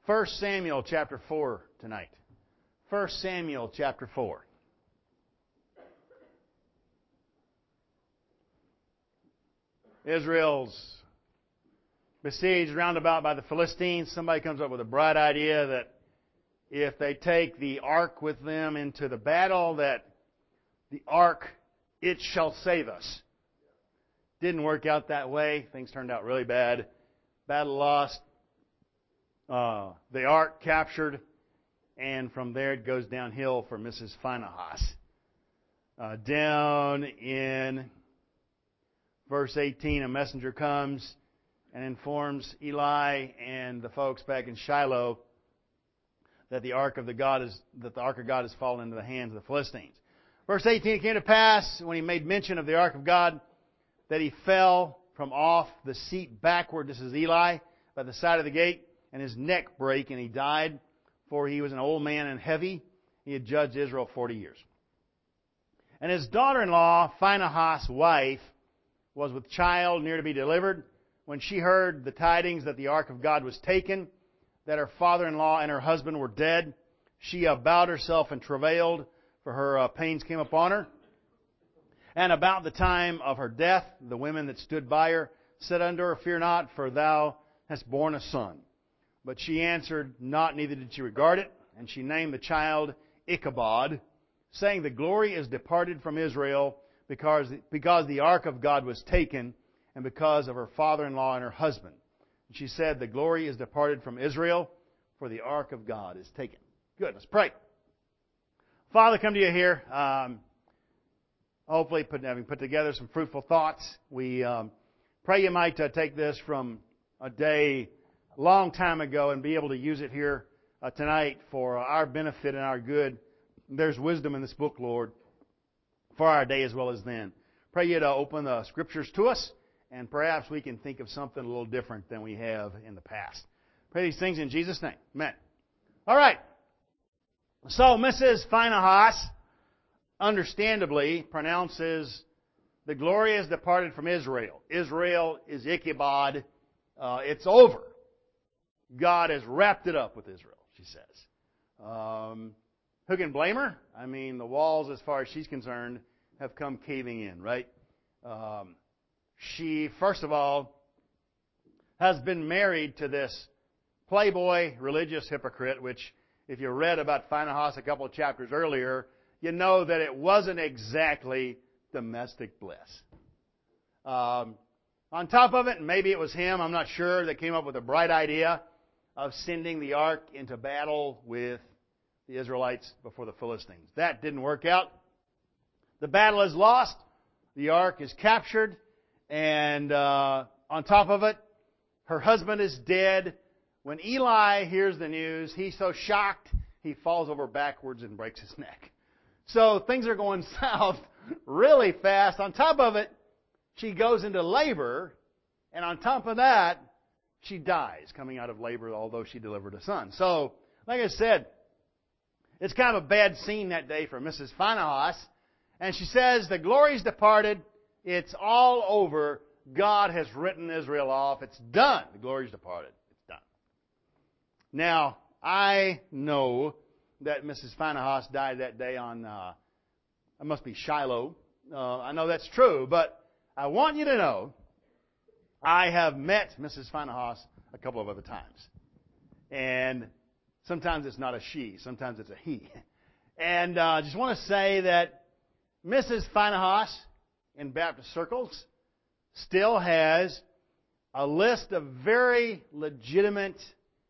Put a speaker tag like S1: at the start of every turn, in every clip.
S1: 1 Samuel chapter 4 tonight. 1 Samuel chapter 4. Israel's besieged round about by the Philistines. Somebody comes up with a bright idea that if they take the ark with them into the battle, that the ark, it shall save us. Didn't work out that way. Things turned out really bad. Battle lost. The ark captured. And from there it goes downhill for Mrs. Phinehas. Down in verse 18, a messenger comes and informs Eli and the folks back in Shiloh that the ark of God has fallen into the hands of the Philistines. Verse 18, it came to pass when he made mention of the ark of God that he fell from off the seat backward. This is Eli by the side of the gate, and his neck brake, and he died, for he was an old man and heavy. He had judged Israel 40 years. And his daughter-in-law, Phinehas' wife, was with child near to be delivered. When she heard the tidings that the ark of God was taken, that her father-in-law and her husband were dead, she bowed herself and travailed, for her pains came upon her. And about the time of her death, the women that stood by her said unto her, Fear not, for thou hast borne a son. But she answered not, neither did she regard it. And she named the child Ichabod, saying, The glory is departed from Israel, because the ark of God was taken, and because of her father-in-law and her husband. And she said, The glory is departed from Israel, for the ark of God is taken. Good, let's pray. Father, come to you here. Hopefully, having put together some fruitful thoughts. We pray you might take this from a day a long time ago and be able to use it here tonight for our benefit and our good. There's wisdom in this book, Lord, for our day as well as then. Pray you to open the Scriptures to us, and perhaps we can think of something a little different than we have in the past. Pray these things in Jesus' name. Amen. All right. So Mrs. Phinehas understandably pronounces, the glory is departed from Israel. Israel is Ichabod. It's over. God has wrapped it up with Israel, she says. Who can blame her? I mean, the walls, as far as she's concerned, have come caving in, right? She, first of all, has been married to this playboy religious hypocrite, which, if you read about Phinehas a couple of chapters earlier, you know that it wasn't exactly domestic bliss. On top of it, maybe it was him, I'm not sure, that came up with a bright idea of sending the ark into battle with the Israelites before the Philistines. That didn't work out. The battle is lost. The ark is captured. And on top of it, her husband is dead. When Eli hears the news, he's so shocked, he falls over backwards and breaks his neck. So things are going south really fast. On top of it, she goes into labor. And on top of that, she dies coming out of labor, although she delivered a son. So, like I said, it's kind of a bad scene that day for Mrs. Phinehas. And she says, the glory's departed. It's all over. God has written Israel off. It's done. The glory's departed. It's done. Now, I know that Mrs. Phinehas died that day on, it must be Shiloh. I know that's true, but I want you to know I have met Mrs. Phinehas a couple of other times. And sometimes it's not a she, sometimes it's a he. And I just want to say that Mrs. Phinehas in Baptist circles still has a list of very legitimate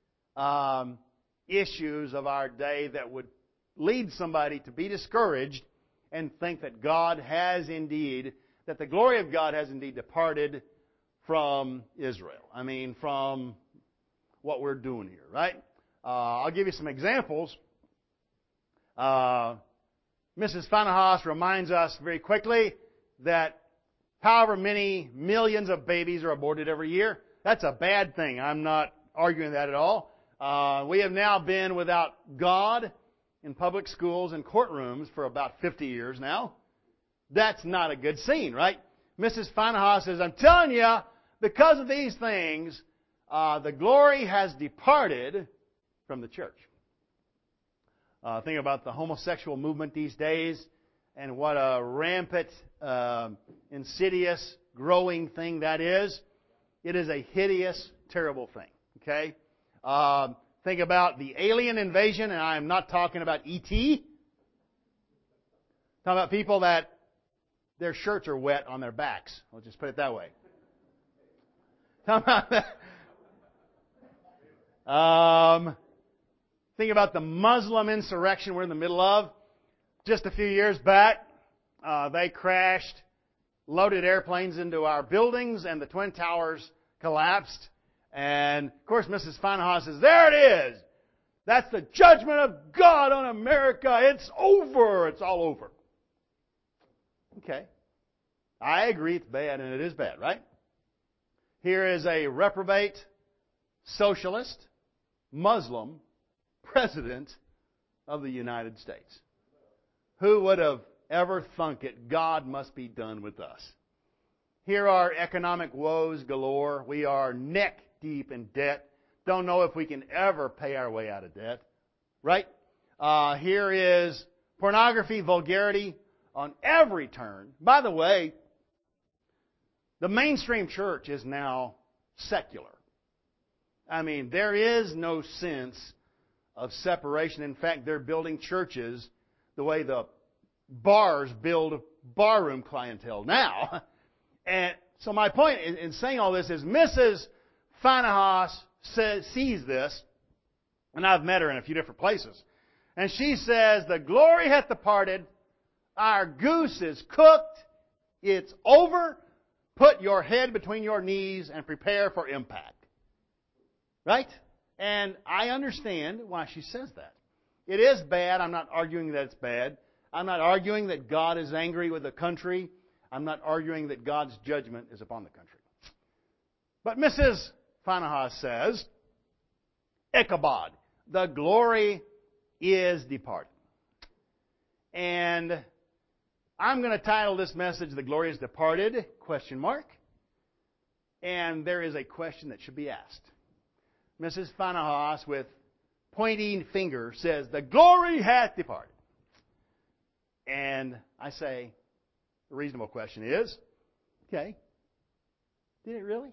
S1: issues of our day that would lead somebody to be discouraged and think that that the glory of God has indeed departed from Israel. I mean, from what we're doing here, right? I'll give you some examples. Mrs. Phinehas reminds us very quickly that however many millions of babies are aborted every year, that's a bad thing. I'm not arguing that at all. We have now been without God in public schools and courtrooms for about 50 years now. That's not a good scene, right? Mrs. Phinehas says, I'm telling you, because of these things, the glory has departed from the church. Think about the homosexual movement these days and what a rampant, insidious, growing thing that is. It is a hideous, terrible thing. Okay? Think about the alien invasion, and I am not talking about E.T. Talking about people that their shirts are wet on their backs. I'll just put it that way. Talking about that. Think about the Muslim insurrection we're in the middle of. Just a few years back, they crashed loaded airplanes into our buildings, and the Twin Towers collapsed. And, of course, Mrs. Feinhaus says, there it is! That's the judgment of God on America. It's over. It's all over. Okay. I agree it's bad, and it is bad, right? Here is a reprobate, socialist, Muslim President of the United States. Who would have ever thunk it? God must be done with us. Here are economic woes galore. We are neck deep in debt. Don't know if we can ever pay our way out of debt. Right? Here is pornography, vulgarity on every turn. By the way, the mainstream church is now secular. I mean, there is no sense of separation. In fact, they're building churches the way the bars build barroom clientele now. And so my point in saying all this is Mrs. Feinhaus sees this, and I've met her in a few different places. And she says, the glory hath departed, our goose is cooked, it's over, put your head between your knees and prepare for impact. Right? And I understand why she says that. It is bad. I'm not arguing that it's bad. I'm not arguing that God is angry with the country. I'm not arguing that God's judgment is upon the country. But Mrs. Feinhaus says, Ichabod, the glory is departed. And I'm going to title this message, The Glory is Departed, ? And there is a question that should be asked. Mrs. Feinhaus, with pointing finger, says, the glory hath departed. And I say, the reasonable question is, okay, did it really?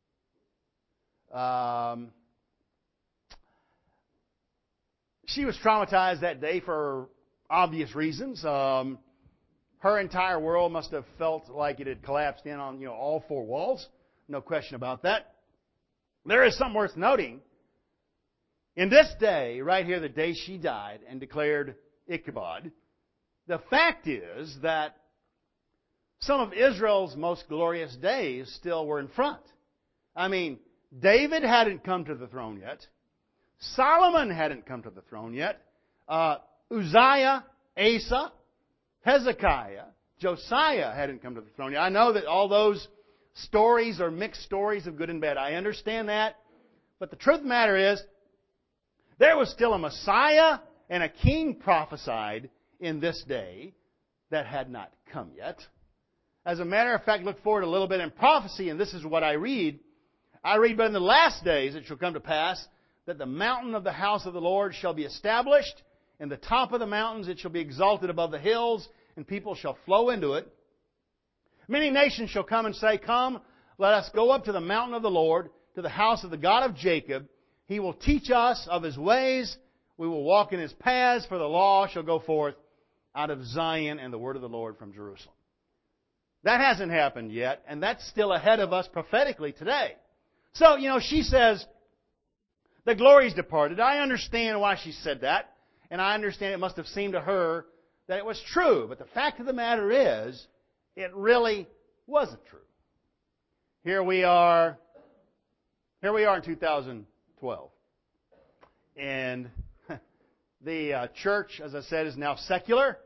S1: She was traumatized that day for obvious reasons. Her entire world must have felt like it had collapsed in on all four walls. No question about that. There is something worth noting. In this day, right here, the day she died and declared Ichabod, the fact is that some of Israel's most glorious days still were in front. I mean, David hadn't come to the throne yet. Solomon hadn't come to the throne yet. Uzziah, Asa, Hezekiah, Josiah hadn't come to the throne yet. I know that all those stories are mixed stories of good and bad. I understand that. But the truth of the matter is, there was still a Messiah and a king prophesied in this day that had not come yet. As a matter of fact, look forward a little bit in prophecy, and this is what I read. But in the last days it shall come to pass that the mountain of the house of the Lord shall be established, and the top of the mountains it shall be exalted above the hills, and people shall flow into it. Many nations shall come and say, come, let us go up to the mountain of the Lord, to the house of the God of Jacob. He will teach us of His ways. We will walk in His paths, for the law shall go forth out of Zion, and the word of the Lord from Jerusalem. That hasn't happened yet, and that's still ahead of us prophetically today. So, she says, the glory's departed. I understand why she said that, and I understand it must have seemed to her that it was true. But the fact of the matter is, it really wasn't true. Here we are in 2012. And the church, as I said, is now secular.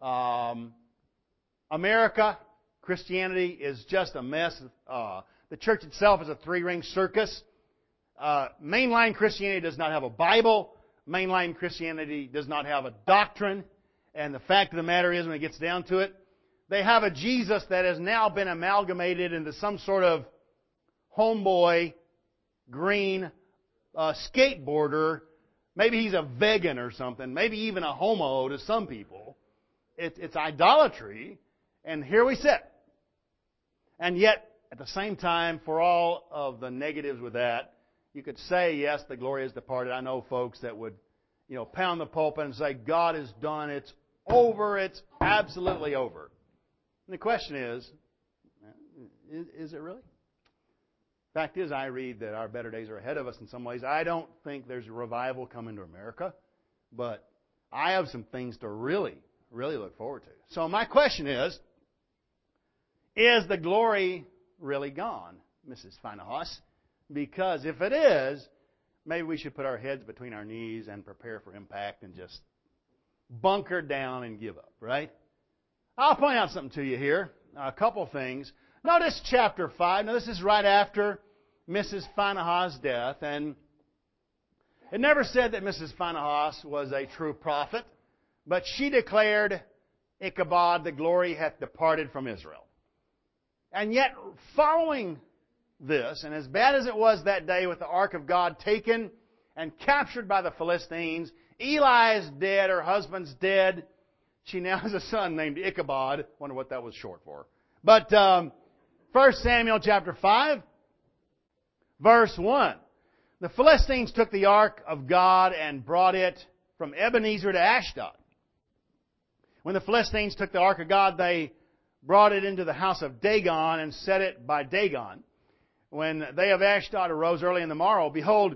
S1: America, Christianity is just a mess. The church itself is a three-ring circus. Mainline Christianity does not have a Bible. Mainline Christianity does not have a doctrine. And the fact of the matter is, when it gets down to it, they have a Jesus that has now been amalgamated into some sort of homeboy, green skateboarder Maybe he's a vegan or something. Maybe even a homo to some people. It's idolatry. And here we sit. And yet, at the same time, for all of the negatives with that, you could say, yes, the glory has departed. I know folks that would, pound the pulpit and say, God is done. It's over. It's absolutely over. And the question is it really? Fact is, I read that our better days are ahead of us in some ways. I don't think there's a revival coming to America, but I have some things to really, really look forward to. So my question is the glory really gone, Mrs. Feinehaus? Because if it is, maybe we should put our heads between our knees and prepare for impact and just bunker down and give up, right? I'll point out something to you here, a couple things. Notice chapter 5. Now, this is right after Mrs. Feinehaus' death, and it never said that Mrs. Feinehaus was a true prophet, but she declared, Ichabod, the glory hath departed from Israel. And yet, following this, and as bad as it was that day with the ark of God taken and captured by the Philistines, Eli is dead, her husband's dead. She now has a son named Ichabod. Wonder what that was short for. But 1 Samuel chapter 5, verse 1. The Philistines took the ark of God and brought it from Ebenezer to Ashdod. When the Philistines took the ark of God, they brought it into the house of Dagon and set it by Dagon. When they of Ashdod arose early in the morrow, behold,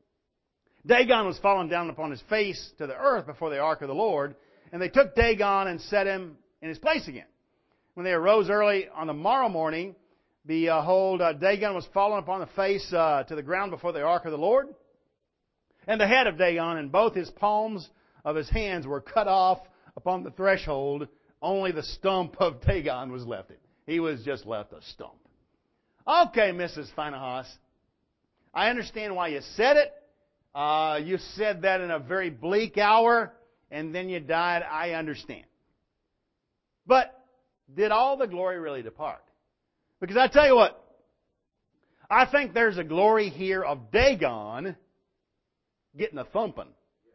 S1: Dagon was fallen down upon his face to the earth before the ark of the Lord, and they took Dagon and set him in his place again. When they arose early on the morrow morning, behold, Dagon was fallen upon the face to the ground before the ark of the Lord. And the head of Dagon and both his palms of his hands were cut off upon the threshold. Only the stump of Dagon was left. He was just left a stump. Okay, Mrs. Feinehaus, I understand why you said it. You said that in a very bleak hour, and then you died. I understand. But did all the glory really depart? Because I tell you what, I think there's a glory here of Dagon getting a thumping.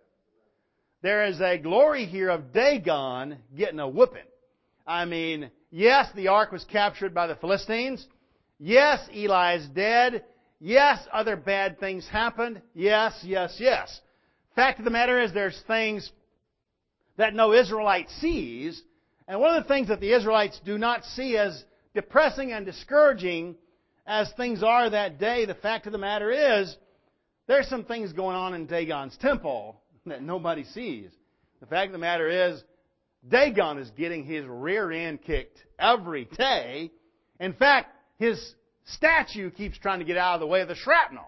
S1: There is a glory here of Dagon getting a whooping. I mean, yes, the ark was captured by the Philistines. Yes, Eli is dead. Yes, other bad things happened. Yes, yes, yes. Fact of the matter is there's things that no Israelite sees. And one of the things that the Israelites do not see as depressing and discouraging as things are that day, the fact of the matter is there's some things going on in Dagon's temple that nobody sees. The fact of the matter is Dagon is getting his rear end kicked every day. In fact, his statue keeps trying to get out of the way of the shrapnel.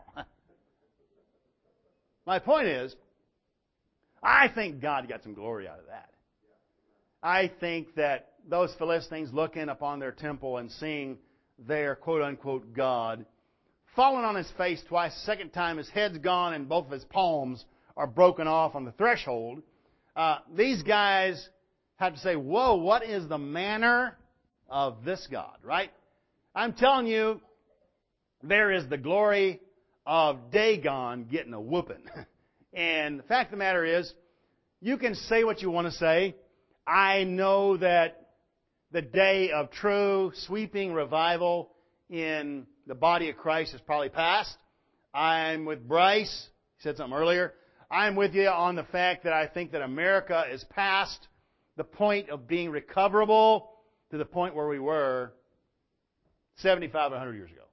S1: My point is, I think God got some glory out of that. I think that those Philistines looking upon their temple and seeing their quote-unquote God falling on his face twice, second time his head's gone and both of his palms are broken off on the threshold. These guys had to say, whoa, what is the manner of this God, right? I'm telling you, there is the glory of Dagon getting a whooping. And the fact of the matter is, you can say what you want to say. I know that the day of true sweeping revival in the body of Christ is probably past. I'm with Bryce. He said something earlier. I'm with you on the fact that I think that America is past the point of being recoverable to the point where we were 75 or 100 years ago.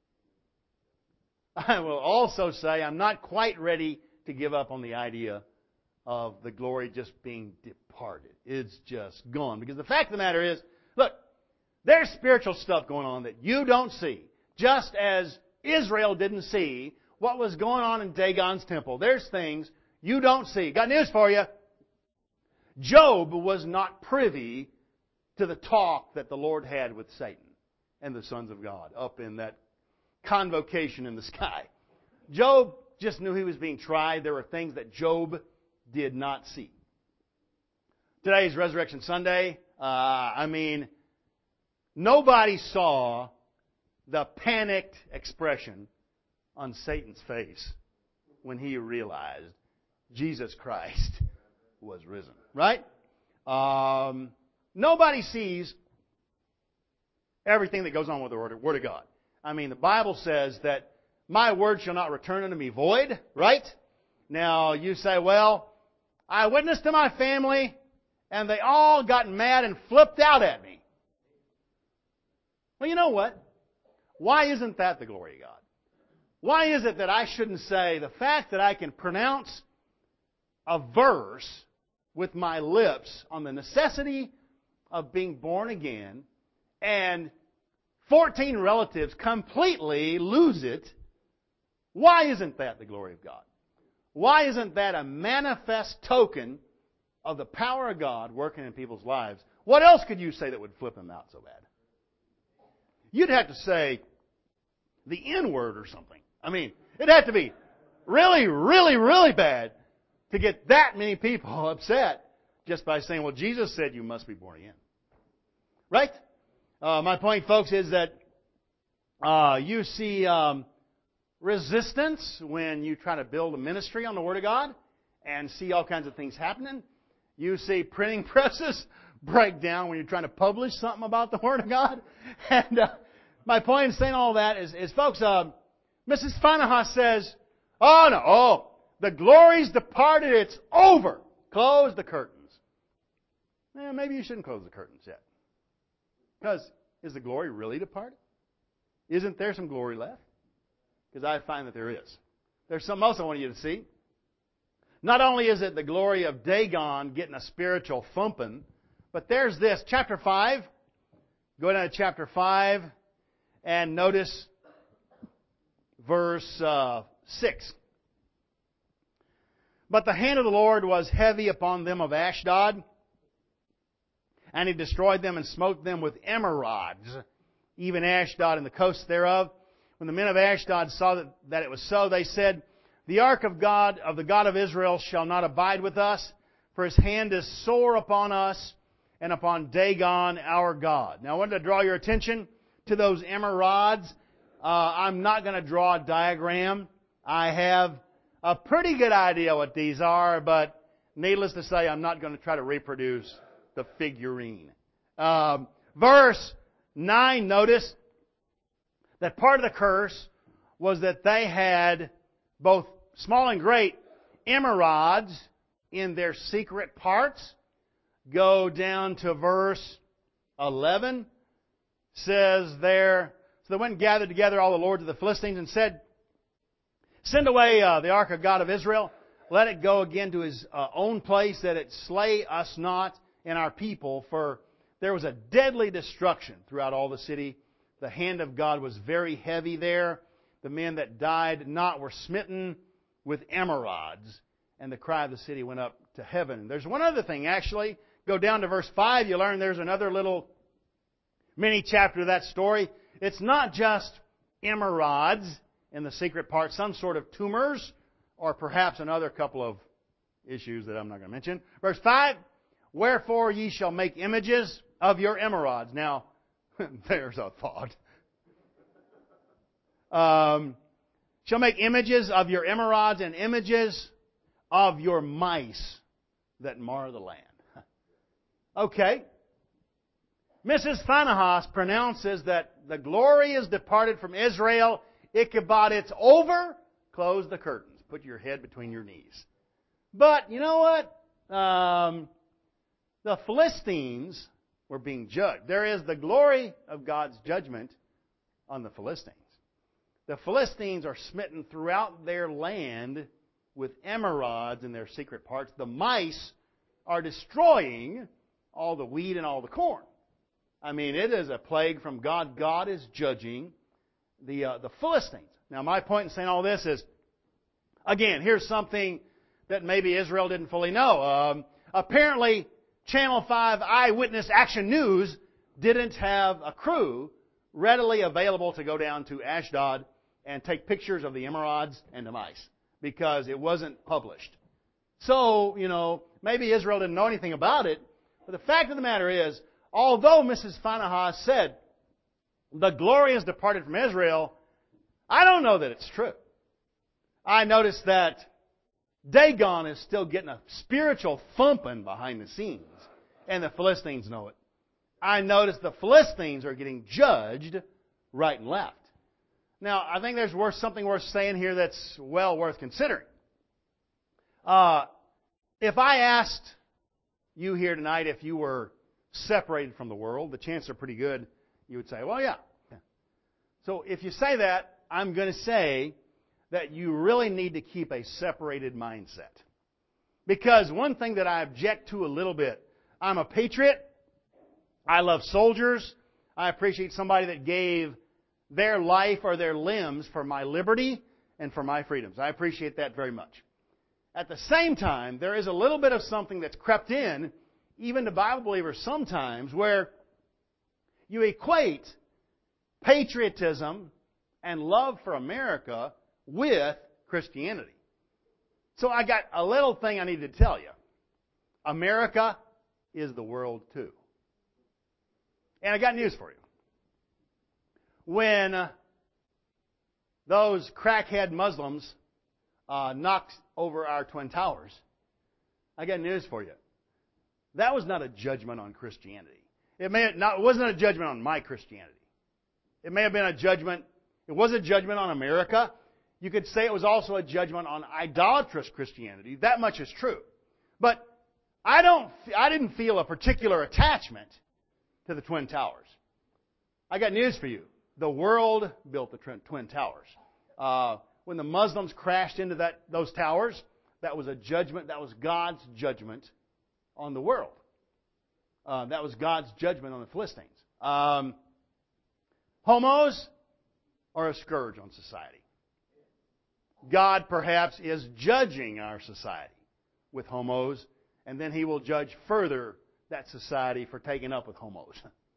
S1: I will also say I'm not quite ready to give up on the idea of the glory just being departed. It's just gone. Because the fact of the matter is, look, there's spiritual stuff going on that you don't see. Just as Israel didn't see what was going on in Dagon's temple. There's things you don't see. Got news for you. Job was not privy to the talk that the Lord had with Satan and the sons of God up in that convocation in the sky. Job just knew he was being tried. There were things that Job did not see. Today is Resurrection Sunday. Nobody saw the panicked expression on Satan's face when he realized Jesus Christ was risen. Right? Nobody sees everything that goes on with the Word of God. I mean, the Bible says that my word shall not return unto me void, right? Now, you say, well, I witnessed to my family, and they all got mad and flipped out at me. Well, you know what? Why isn't that the glory of God? Why is it that I shouldn't say the fact that I can pronounce a verse with my lips on the necessity of being born again, and 14 relatives completely lose it? Why isn't that the glory of God? Why isn't that a manifest token of the power of God working in people's lives? What else could you say that would flip them out so bad? You'd have to say the N-word or something. I mean, it'd have to be really, really, really bad to get that many people upset just by saying, well, Jesus said you must be born again. Right? My point, folks, is that you see resistance when you try to build a ministry on the Word of God and see all kinds of things happening. You see printing presses break down when you're trying to publish something about the Word of God. And my point in saying all that is folks, Mrs. Fanahas says, the glory's departed, it's over. Close the curtains. Maybe you shouldn't close the curtains yet. Because is the glory really departed? Isn't there some glory left? Because I find that there is. There's something else I want you to see. Not only is it the glory of Dagon getting a spiritual thumping, but there's this. Chapter 5. Go down to chapter 5 and notice verse 6. But the hand of the Lord was heavy upon them of Ashdod, and He destroyed them and smote them with emerods, even Ashdod and the coasts thereof. When the men of Ashdod saw that it was so, they said, the ark of God, of the God of Israel, shall not abide with us, for His hand is sore upon us and upon Dagon our God. Now I wanted to draw your attention to those emerods. I'm not going to draw a diagram. I have a pretty good idea what these are, but needless to say, I'm not going to try to reproduce the figurine. Verse 9, notice that part of the curse was that they had both small and great emerods in their secret parts. Go down to verse 11. Says there, so they went and gathered together all the lords of the Philistines and said, send away the ark of God of Israel. Let it go again to his own place, that it slay us not and our people. For there was a deadly destruction throughout all the city. The hand of God was very heavy there. The men that died not were smitten with emerods. And the cry of the city went up to heaven. There's one other thing, actually. Go down to verse 5. You learn there's another little mini chapter of that story. It's not just emerods in the secret part, some sort of tumors, or perhaps another couple of issues that I'm not going to mention. Verse 5, wherefore ye shall make images of your emerods. Now, there's a thought. Shall make images of your emerods and images of your mice that mar the land. Okay. Mrs. Fanahas pronounces that the glory is departed from Israel. Ichabod, it's over. Close the curtains. Put your head between your knees. But, you know what? The Philistines were being judged. There is the glory of God's judgment on the Philistines. The Philistines are smitten throughout their land with emerods in their secret parts. The mice are destroying all the wheat and all the corn. I mean, it is a plague from God. God is judging the Philistines. Now, my point in saying all this is, again, here's something that maybe Israel didn't fully know. Apparently, Channel 5 Eyewitness Action News didn't have a crew readily available to go down to Ashdod and take pictures of the emerods and the mice, because it wasn't published. So, maybe Israel didn't know anything about it, but the fact of the matter is, although Mrs. Fanahas said, the glory has departed from Israel, I don't know that it's true. I noticed that Dagon is still getting a spiritual thumping behind the scenes, and the Philistines know it. I notice the Philistines are getting judged right and left. Now, I think there's something worth saying here that's well worth considering. If I asked you here tonight if you were separated from the world, the chances are pretty good you would say, well, yeah. So if you say that, I'm going to say that you really need to keep a separated mindset. Because one thing that I object to a little bit, I'm a patriot. I love soldiers. I appreciate somebody that gave their life or their limbs for my liberty and for my freedoms. I appreciate that very much. At the same time, there is a little bit of something that's crept in, even to Bible believers sometimes, where you equate patriotism and love for America with Christianity. So I got a little thing I need to tell you. America is the world too. And I got news for you. When those crackhead Muslims knocked over our Twin Towers, I got news for you. That was not a judgment on Christianity. It wasn't a judgment on my Christianity. It may have been a judgment. It was a judgment on America. You could say it was also a judgment on idolatrous Christianity. That much is true. But I didn't feel a particular attachment to the Twin Towers. I got news for you. The world built the Twin Towers. When the Muslims crashed into those towers, that was a judgment. That was God's judgment on the world. That was God's judgment on the Philistines. Homos are a scourge on society. God perhaps is judging our society with homos, and then He will judge further that society for taking up with homos.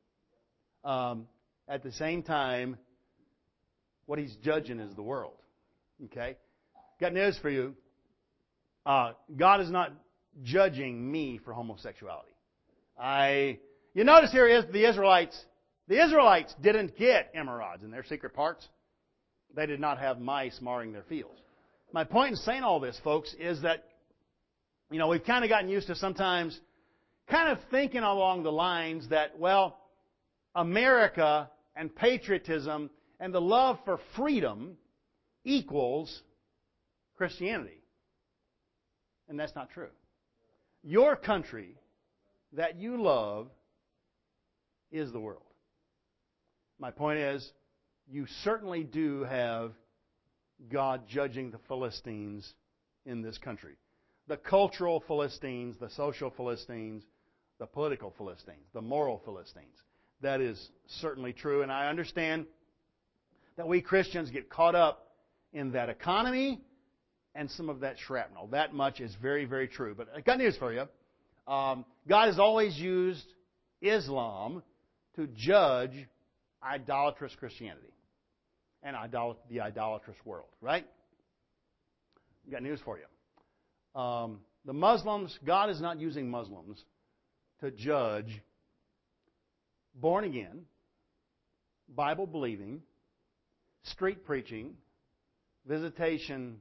S1: At the same time, what He's judging is the world. Okay? Got news for you. God is not judging me for homosexuality. You notice here is the Israelites. The Israelites didn't get emerods in their secret parts. They did not have mice marring their fields. My point in saying all this, folks, is that, we've kind of gotten used to sometimes kind of thinking along the lines that, well, America and patriotism and the love for freedom equals Christianity. And that's not true. Your country that you love is the world. My point is, you certainly do have God judging the Philistines in this country. The cultural Philistines, the social Philistines, the political Philistines, the moral Philistines. That is certainly true, and I understand that we Christians get caught up in that economy and some of that shrapnel. That much is very, very true. But I got news for you. God has always used Islam to judge idolatrous Christianity and the idolatrous world, right? Got news for you. The Muslims, God is not using Muslims to judge born again, Bible believing, street preaching, visitation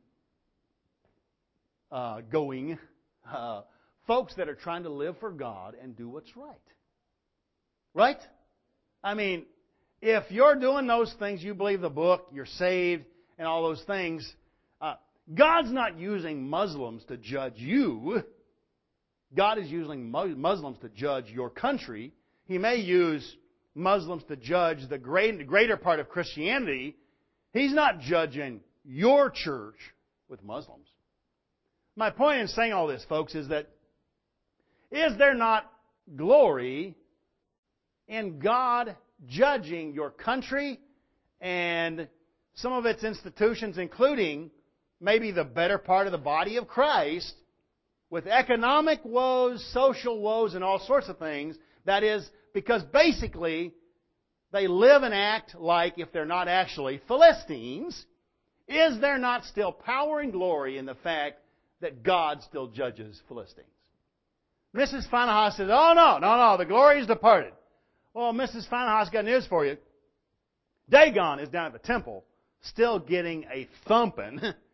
S1: going folks that are trying to live for God and do what's right. Right? I mean, if you're doing those things, you believe the book, you're saved, and all those things, God's not using Muslims to judge you. God is using Muslims to judge your country. He may use Muslims to judge the greater part of Christianity. He's not judging your church with Muslims. My point in saying all this, folks, is that is there not glory in God judging your country and some of its institutions, including maybe the better part of the body of Christ, with economic woes, social woes, and all sorts of things? That is, because basically they live and act like, if they're not actually Philistines, is there not still power and glory in the fact that God still judges Philistines? Mrs. Fanahaus says, oh, no, the glory is departed. Well, Mrs. Fanahaus, got news for you. Dagon is down at the temple, still getting a thumping,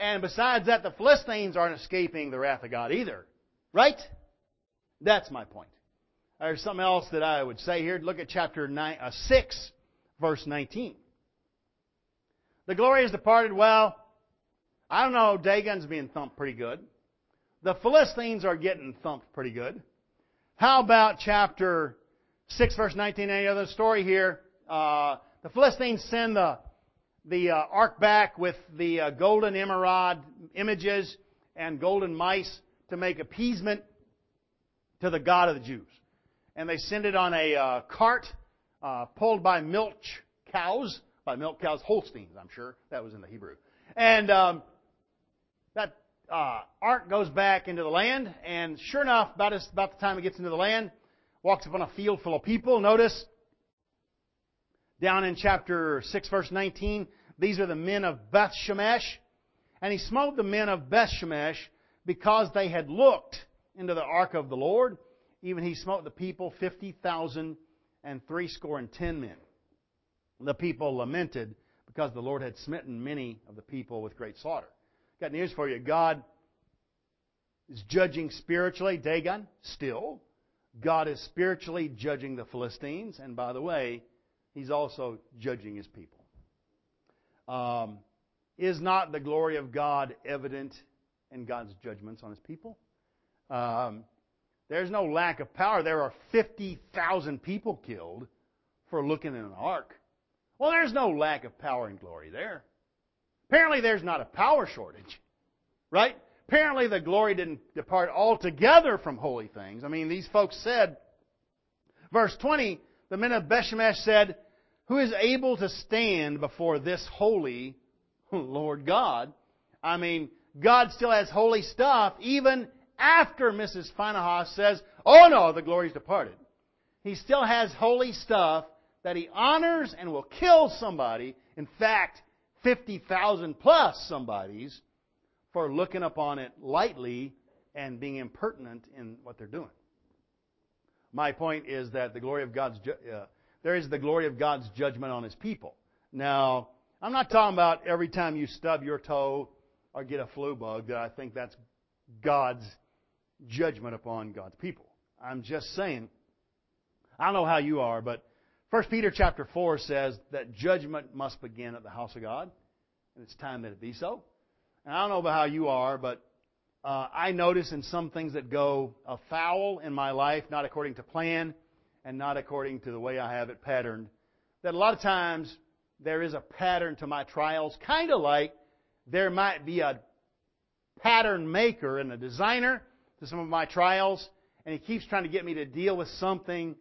S1: And besides that, the Philistines aren't escaping the wrath of God either. Right? That's my point. There's something else that I would say here. Look at chapter 6, verse 19. The glory is departed. Well, I don't know. Dagon's being thumped pretty good. The Philistines are getting thumped pretty good. How about chapter 6, verse 19? Any other story here? The Philistines send the ark back with the golden emerald images and golden mice to make appeasement to the God of the Jews. And they send it on a cart pulled by milk cows, Holsteins, I'm sure. That was in the Hebrew. And that ark goes back into the land, and sure enough, about the time it gets into the land, walks up on a field full of people. Notice, down in chapter 6, verse 19, these are the men of Beth Shemesh. And he smote the men of Beth Shemesh because they had looked into the ark of the Lord. Even he smote the people 50,000 and 70 men. The people lamented because the Lord had smitten many of the people with great slaughter. Got news for you. God is judging spiritually Dagon, still. God is spiritually judging the Philistines. And by the way, He's also judging His people. Is not the glory of God evident in God's judgments on His people? There's no lack of power. There are 50,000 people killed for looking in an ark. Well, there's no lack of power and glory there. Apparently there's not a power shortage. Right? Apparently the glory didn't depart altogether from holy things. I mean, these folks said, verse 20, the men of Beth-Shemesh said, who is able to stand before this holy Lord God? I mean, God still has holy stuff even after Mrs. Phinehas says, oh no, the glory's departed. He still has holy stuff that He honors and will kill somebody. In fact, 50,000 plus somebodies for looking upon it lightly and being impertinent in what they're doing. My point is that the glory of God's there is the glory of God's judgment on His people. Now, I'm not talking about every time you stub your toe or get a flu bug that I think that's God's judgment upon God's people. I'm just saying, I don't know how you are, but 1 Peter chapter 4 says that judgment must begin at the house of God, and it's time that it be so. And I don't know about how you are, but I notice in some things that go afoul in my life, not according to plan and not according to the way I have it patterned, that a lot of times there is a pattern to my trials, kind of like there might be a pattern maker and a designer to some of my trials, and he keeps trying to get me to deal with something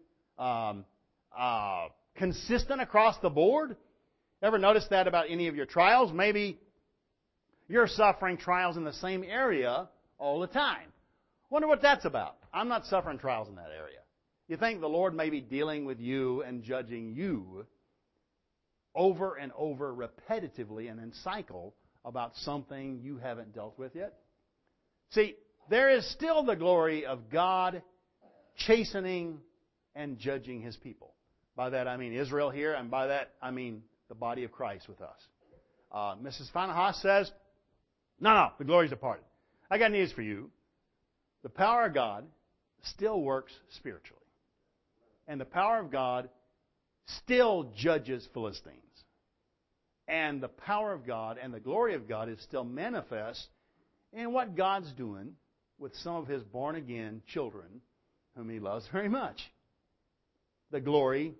S1: consistent across the board. Ever notice that about any of your trials? Maybe you're suffering trials in the same area all the time. Wonder what that's about. I'm not suffering trials in that area. You think the Lord may be dealing with you and judging you over and over repetitively and in cycle about something you haven't dealt with yet? See, there is still the glory of God chastening and judging His people. By that I mean Israel here, and by that I mean the body of Christ with us. Mrs. Phinehas says, no, the glory's departed. I got news for you. The power of God still works spiritually. And the power of God still judges Philistines. And the power of God and the glory of God is still manifest in what God's doing with some of His born-again children whom He loves very much. The glory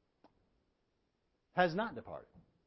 S1: has not departed.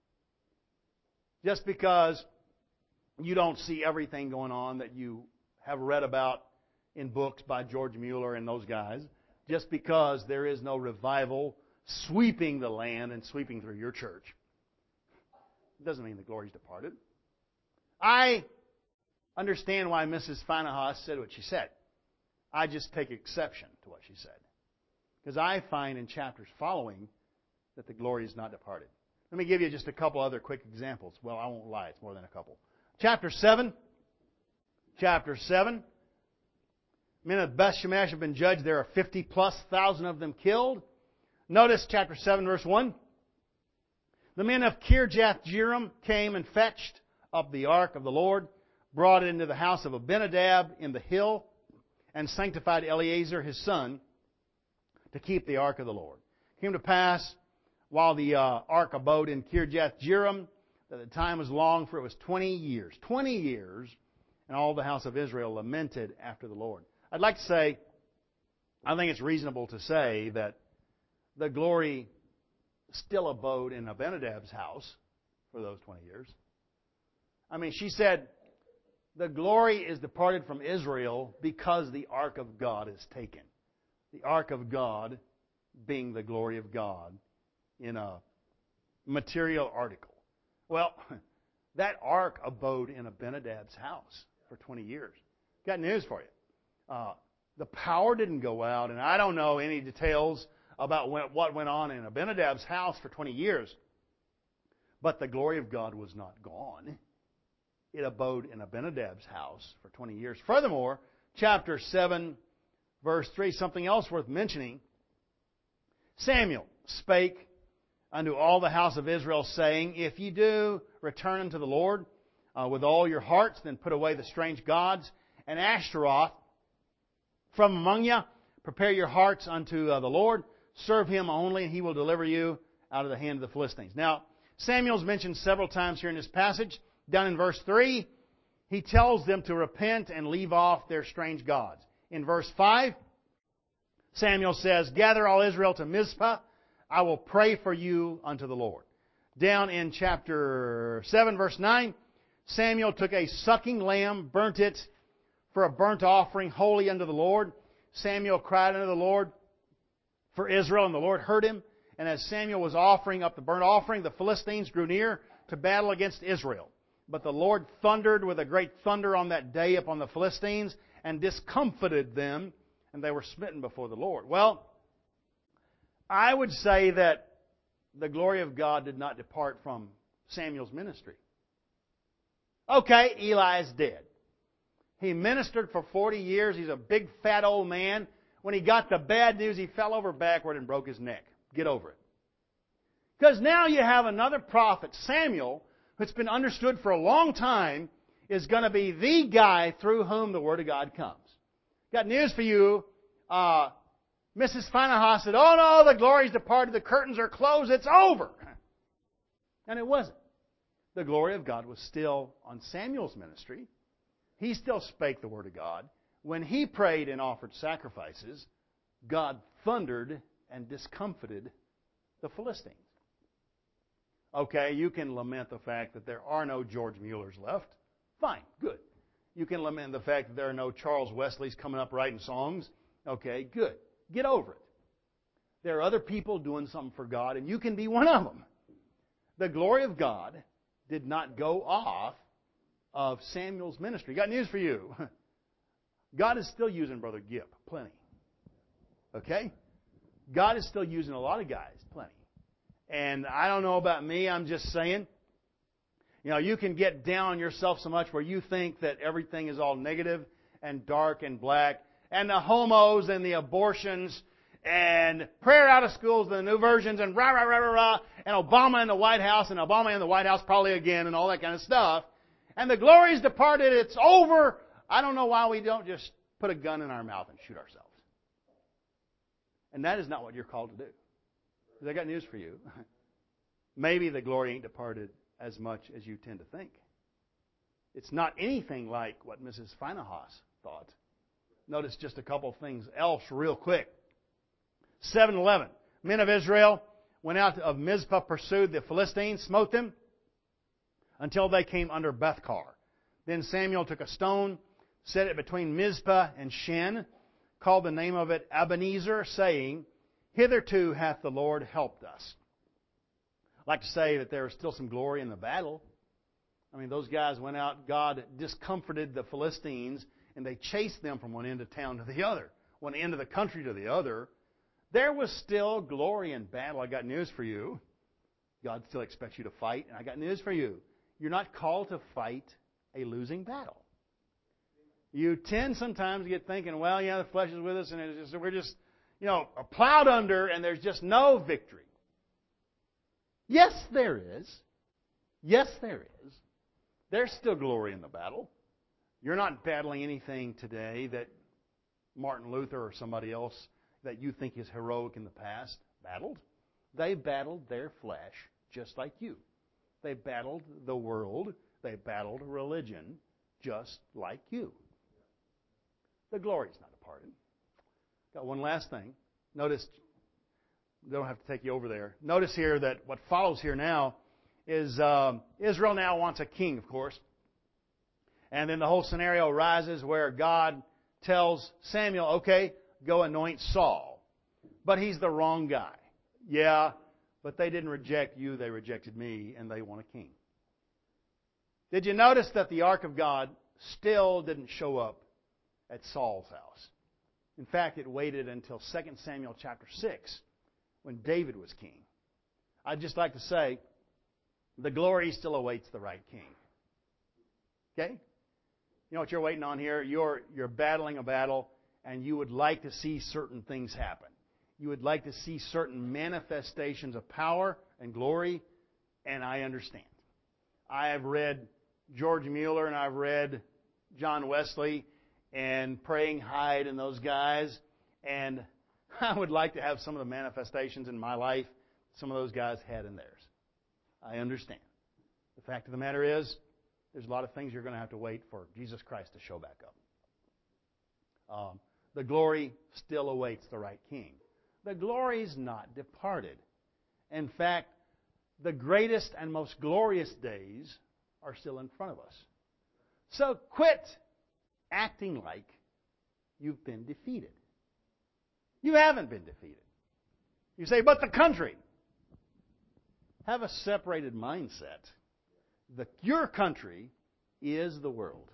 S1: Just because you don't see everything going on that you have read about in books by George Mueller and those guys, just because there is no revival sweeping the land and sweeping through your church, it doesn't mean the glory's departed. I understand why Mrs. Phinehas said what she said. I just take exception to what she said. Because I find in chapters following that the glory is not departed. Let me give you just a couple other quick examples. Well, I won't lie, it's more than a couple. Chapter 7. Men of Beth Shemesh have been judged. There are 50,000+ of them killed. Notice chapter 7, verse 1. The men of Kirjath-Jearim came and fetched up the ark of the Lord brought it into the house of Abinadab in the hill, and sanctified Eleazar his son to keep the ark of the Lord. It came to pass, while the ark abode in Kirjath Jearim, that the time was long, for it was 20 years. 20 years, and all the house of Israel lamented after the Lord. I'd like to say, I think it's reasonable to say that the glory still abode in Abinadab's house for those 20 years. I mean, she said, the glory is departed from Israel because the ark of God is taken. The ark of God being the glory of God in a material article. Well, that ark abode in Abinadab's house for 20 years. Got news for you. The power didn't go out, and I don't know any details about what went on in Abinadab's house for 20 years. But the glory of God was not gone. It abode in Abinadab's house for 20 years. Furthermore, chapter 7, verse 3, something else worth mentioning. Samuel spake unto all the house of Israel, saying, If ye do return unto the Lord with all your hearts, then put away the strange gods and Ashtaroth from among you. Prepare your hearts unto the Lord. Serve Him only, and He will deliver you out of the hand of the Philistines. Now, Samuel's mentioned several times here in this passage. Down in verse 3, he tells them to repent and leave off their strange gods. In verse 5, Samuel says, Gather all Israel to Mizpah. I will pray for you unto the Lord. Down in chapter 7, verse 9, Samuel took a sucking lamb, burnt it for a burnt offering holy unto the Lord. Samuel cried unto the Lord for Israel, and the Lord heard him. And as Samuel was offering up the burnt offering, the Philistines drew near to battle against Israel. But the Lord thundered with a great thunder on that day upon the Philistines and discomfited them, and they were smitten before the Lord. Well, I would say that the glory of God did not depart from Samuel's ministry. Okay, Eli is dead. He ministered for 40 years. He's a big, fat old man. When he got the bad news, he fell over backward and broke his neck. Get over it. Because now you have another prophet, Samuel, who's been understood for a long time, is going to be the guy through whom the Word of God comes. Got news for you. Mrs. Phinehas said, Oh no, the glory's departed, the curtains are closed, it's over. And it wasn't. The glory of God was still on Samuel's ministry. He still spake the Word of God. When he prayed and offered sacrifices, God thundered and discomfited the Philistines. Okay, you can lament the fact that there are no George Muellers left. Fine, good. You can lament the fact that there are no Charles Wesleys coming up writing songs. Okay, good. Get over it. There are other people doing something for God, and you can be one of them. The glory of God did not go off of Samuel's ministry. Got news for you. God is still using Brother Gipp, plenty. Okay? God is still using a lot of guys, plenty. And I don't know about me, I'm just saying, you can get down on yourself so much where you think that everything is all negative and dark and black, and the homos and the abortions and prayer out of schools and the new versions and rah, rah, rah, rah, rah, and Obama in the White House and Obama in the White House probably again and all that kind of stuff. And the glory's departed, it's over. I don't know why we don't just put a gun in our mouth and shoot ourselves. And that is not what you're called to do. Because I got news for you. Maybe the glory ain't departed as much as you tend to think. It's not anything like what Mrs. Phinehas thought. Notice just a couple of things else real quick. 7:11. Men of Israel went out of Mizpah, pursued the Philistines, smote them until they came under Bethkar. Then Samuel took a stone, set it between Mizpah and Shen, called the name of it Ebenezer, saying, Hitherto hath the Lord helped us. I'd like to say that there was still some glory in the battle. I mean, those guys went out, God discomforted the Philistines, and they chased them from one end of town to the other, one end of the country to the other. There was still glory in battle. I got news for you. God still expects you to fight, and I got news for you. You're not called to fight a losing battle. You tend sometimes to get thinking, well, yeah, the flesh is with us, and we're just, plowed under, and there's just no victory. Yes, there is. Yes, there is. There's still glory in the battle. You're not battling anything today that Martin Luther or somebody else that you think is heroic in the past battled. They battled their flesh just like you. They battled the world. They battled religion just like you. The glory's not departed. Got one last thing. Notice, don't have to take you over there. Notice here that what follows here now is Israel now wants a king, of course. And then the whole scenario arises where God tells Samuel, okay, go anoint Saul. But he's the wrong guy. Yeah, but they didn't reject you, they rejected me, and they want a king. Did you notice that the ark of God still didn't show up at Saul's house? In fact, it waited until 2 Samuel chapter 6 when David was king. I'd just like to say, the glory still awaits the right king. Okay? You know what you're waiting on here? You're battling a battle, and you would like to see certain things happen. You would like to see certain manifestations of power and glory, and I understand. I have read George Mueller, and I've read John Wesley, and Praying Hyde and those guys, and I would like to have some of the manifestations in my life some of those guys had in theirs. I understand. The fact of the matter is, there's a lot of things you're going to have to wait for Jesus Christ to show back up. The glory still awaits the right king. The glory's not departed. In fact, the greatest and most glorious days are still in front of us. So quit acting like you've been defeated. You haven't been defeated. You say, but the country. Have a separated mindset. Your country is the world.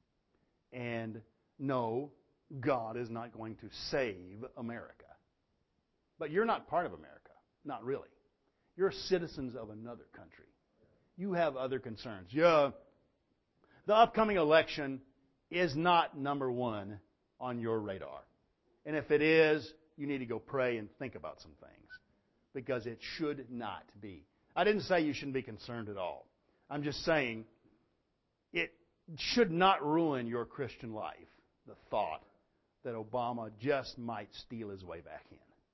S1: And no, God is not going to save America. But you're not part of America. Not really. You're citizens of another country. You have other concerns. Yeah, the upcoming election is not number one on your radar. And if it is, you need to go pray and think about some things. Because it should not be. I didn't say you shouldn't be concerned at all. I'm just saying it should not ruin your Christian life, the thought that Obama just might steal his way back in.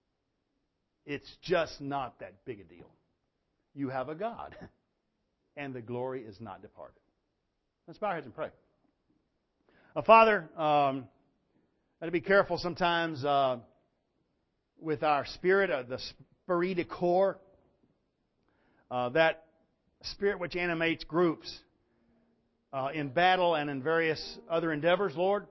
S1: It's just not that big a deal. You have a God, and the glory is not departed. Let's bow our heads and pray. Father, got to be careful sometimes with our spirit, the esprit de corps, that spirit which animates groups in battle and in various other endeavors, Lord.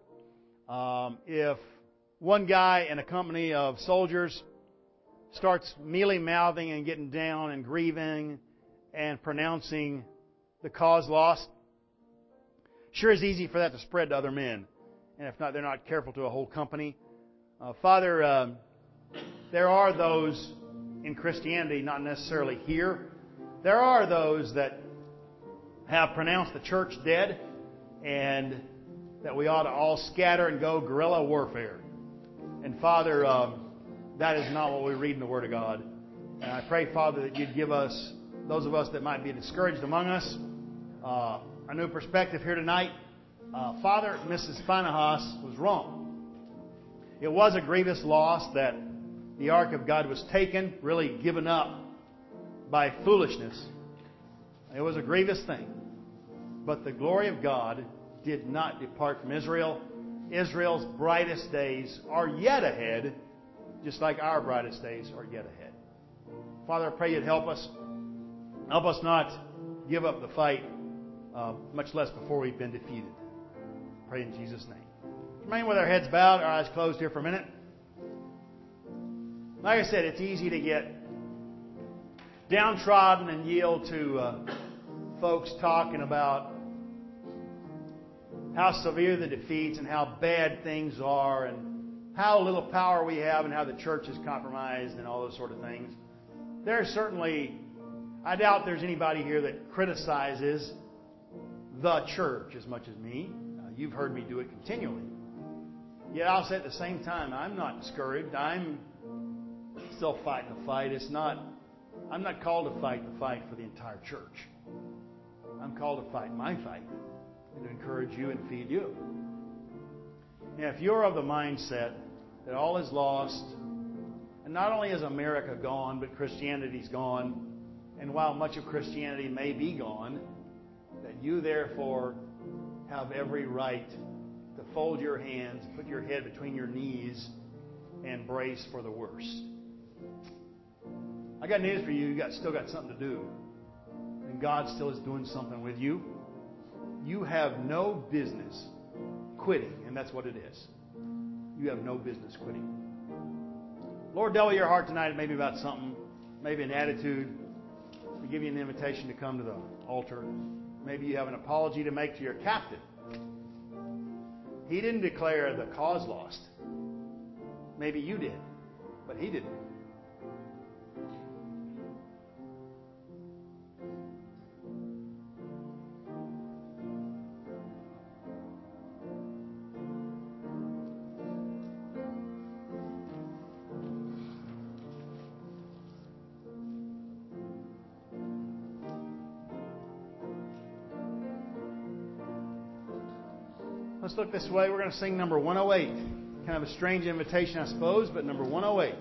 S1: If one guy in a company of soldiers starts mealy-mouthing and getting down and grieving and pronouncing the cause lost, sure is easy for that to spread to other men. And if not, they're not careful to a whole company. Father, there are those in Christianity, not necessarily here. There are those that have pronounced the church dead and that we ought to all scatter and go guerrilla warfare. And Father, that is not what we read in the Word of God. And I pray, Father, that you'd give us, those of us that might be discouraged among us, a new perspective here tonight. Father, Mrs. Finehas was wrong. It was a grievous loss that the Ark of God was taken, really given up by foolishness. It was a grievous thing. But the glory of God did not depart from Israel. Israel's brightest days are yet ahead, just like our brightest days are yet ahead. Father, I pray you'd help us. Help us not give up the fight, much less before we've been defeated. Pray in Jesus' name. Remain with our heads bowed, our eyes closed here for a minute. Like I said, it's easy to get downtrodden and yield to folks talking about how severe the defeats and how bad things are and how little power we have and how the church is compromised and all those sort of things. There's certainly, I doubt there's anybody here that criticizes the church as much as me. You've heard me do it continually. Yet I'll say at the same time, I'm not discouraged. I'm still fighting the fight. I'm not called to fight the fight for the entire church. I'm called to fight my fight and to encourage you and feed you. Now, if you're of the mindset that all is lost, and not only is America gone, but Christianity's gone, and while much of Christianity may be gone, that you therefore have every right to fold your hands, put your head between your knees, and brace for the worst. I got news for you. You still got something to do. And God still is doing something with you. You have no business quitting, and that's what it is. You have no business quitting. Lord, dealt with your heart tonight maybe about something, maybe an attitude. We give you an invitation to come to the altar. Maybe you have an apology to make to your captain. He didn't declare the cause lost. Maybe you did, but he didn't. Let's look this way. We're going to sing number 108. Kind of a strange invitation, I suppose, but number 108.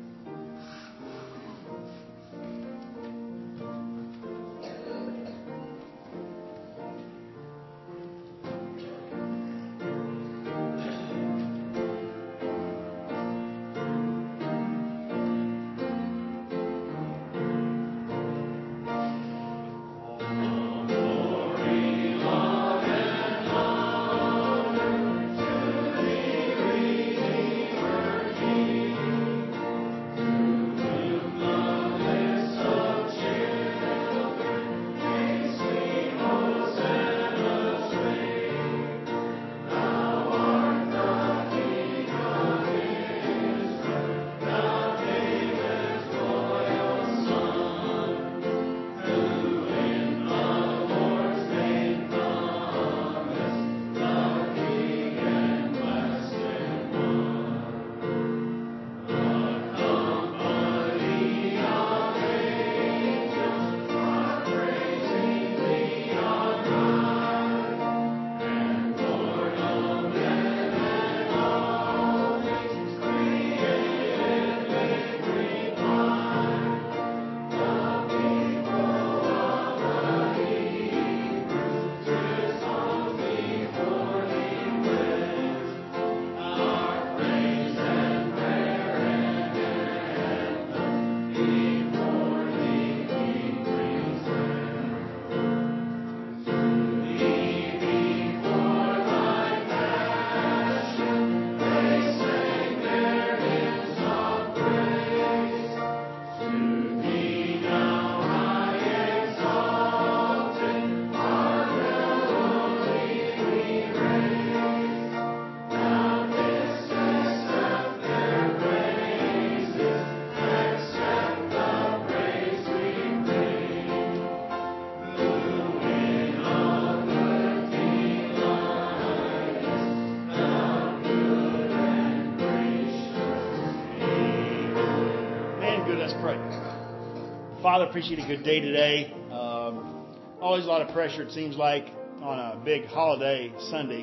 S1: Father, appreciate a good day today. Always a lot of pressure, it seems like, on a big holiday Sunday.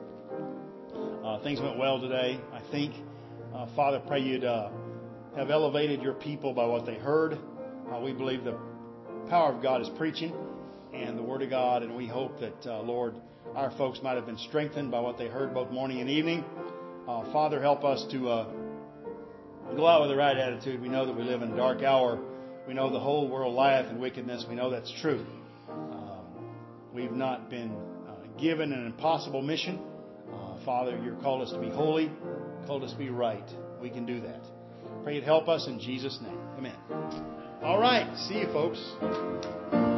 S1: Things went well today, I think. Father, pray you'd have elevated your people by what they heard. We believe the power of God is preaching and the Word of God, and we hope that, Lord, our folks might have been strengthened by what they heard both morning and evening. Father, help us to go out with the right attitude. We know that we live in a dark hour. We know the whole world lieth in wickedness. We know that's true. We've not been given an impossible mission. Father, you're called us to be holy, called us to be right. We can do that. Pray you'd help us in Jesus' name. Amen. All right. See you, folks.